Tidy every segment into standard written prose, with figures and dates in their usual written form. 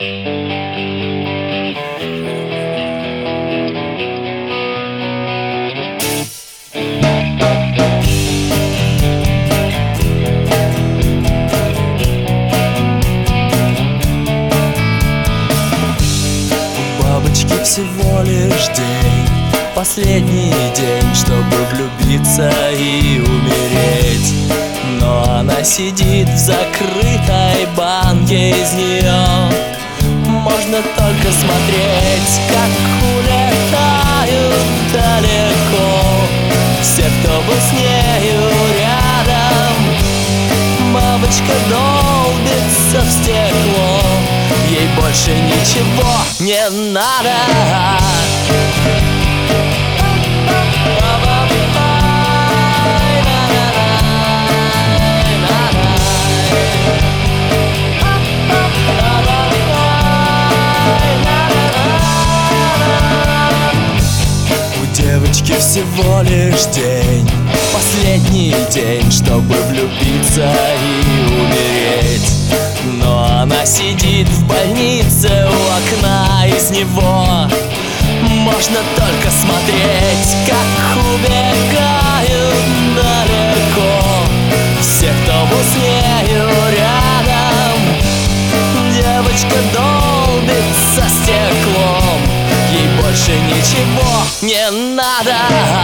Всего лишь день, последний день, чтобы влюбиться и умереть. Но она сидит в закрытой банке, из нее можно только смотреть, как улетают далеко все, кто был с нею рядом. Бабочка долбится в стекло, ей больше ничего не надо. У девочки всего лишь день, последний день, чтобы влюбиться и умереть. Но она сидит в больнице у окна, из него можно только смотреть, как убегают далеко все, кто был с нею рядом. Девочка долбится стеклом, ей больше ничего не надо.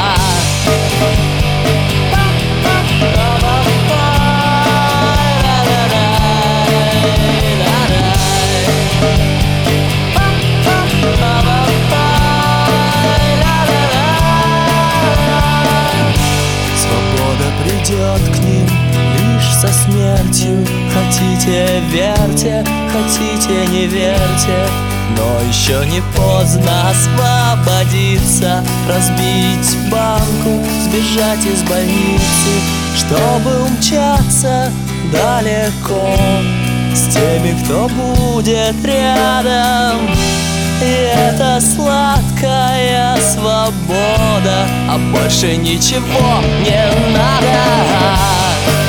Придет к ним лишь со смертью. Хотите — верьте, хотите — не верьте, но еще не поздно освободиться, разбить банку, сбежать из больницы, чтобы умчаться далеко с теми, кто будет рядом. И это сладкая свобода, а больше ничего не надо.